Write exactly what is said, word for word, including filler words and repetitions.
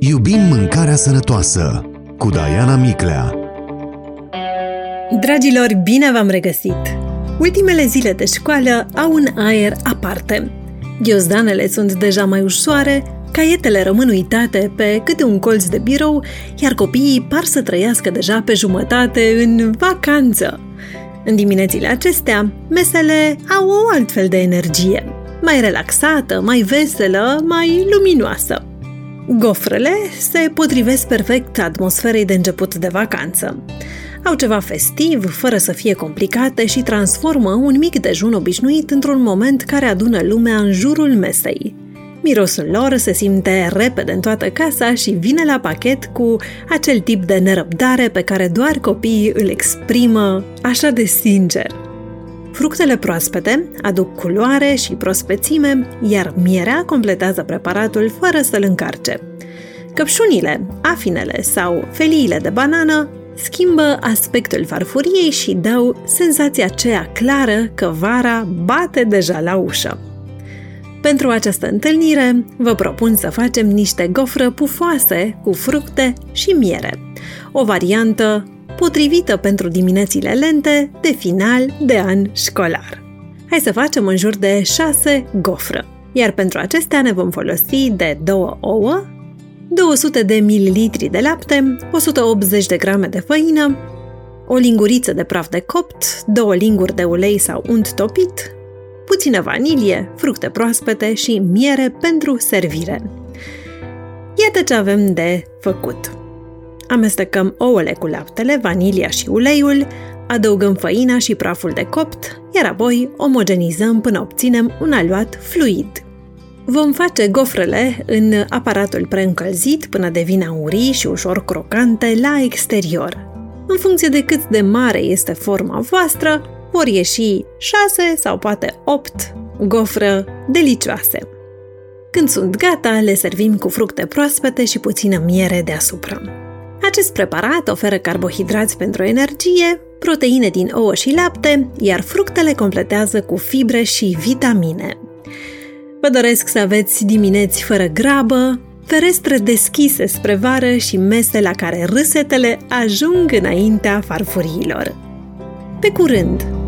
Iubim mâncarea sănătoasă cu Diana Miclea. Dragilor, bine v-am regăsit! Ultimele zile de școală au un aer aparte. Ghiozdanele sunt deja mai ușoare, caietele rămân uitate pe câte un colț de birou, iar copiii par să trăiască deja pe jumătate în vacanță. În diminețile acestea, mesele au o altfel de energie, mai relaxată, mai veselă, mai luminoasă. Gofrele se potrivesc perfect atmosferei de început de vacanță. Au ceva festiv, fără să fie complicate și transformă un mic dejun obișnuit într-un moment care adună lumea în jurul mesei. Mirosul lor se simte repede în toată casa și vine la pachet cu acel tip de nerăbdare pe care doar copiii îl exprimă așa de sincer. Fructele proaspete aduc culoare și prospețime, iar mierea completează preparatul fără să-l încarce. Căpșunile, afinele sau feliile de banană schimbă aspectul farfuriei și dau senzația aceea clară că vara bate deja la ușă. Pentru această întâlnire, vă propun să facem niște gofră pufoase cu fructe și miere, o variantă potrivită pentru diminețile lente de final de an școlar. Hai să facem în jur de șase gofră, iar pentru acestea ne vom folosi de două ouă, două sute de mililitri de lapte, o sută optzeci de grame de făină, o linguriță de praf de copt, două linguri de ulei sau unt topit, puțină vanilie, fructe proaspete și miere pentru servire. Iată ce avem de făcut. Amestecăm ouăle cu laptele, vanilia și uleiul, adăugăm făina și praful de copt, iar apoi omogenizăm până obținem un aluat fluid. Vom face gofrele în aparatul preîncălzit până devin aurii și ușor crocante la exterior. În funcție de cât de mare este forma voastră, vor ieși șase sau poate opt gofră delicioase. Când sunt gata, le servim cu fructe proaspete și puțină miere deasupra. Acest preparat oferă carbohidrați pentru energie, proteine din ouă și lapte, iar fructele completează cu fibre și vitamine. Vă doresc să aveți dimineți fără grabă, ferestre deschise spre vară și mese la care râsetele ajung înaintea farfuriilor. Pe curând!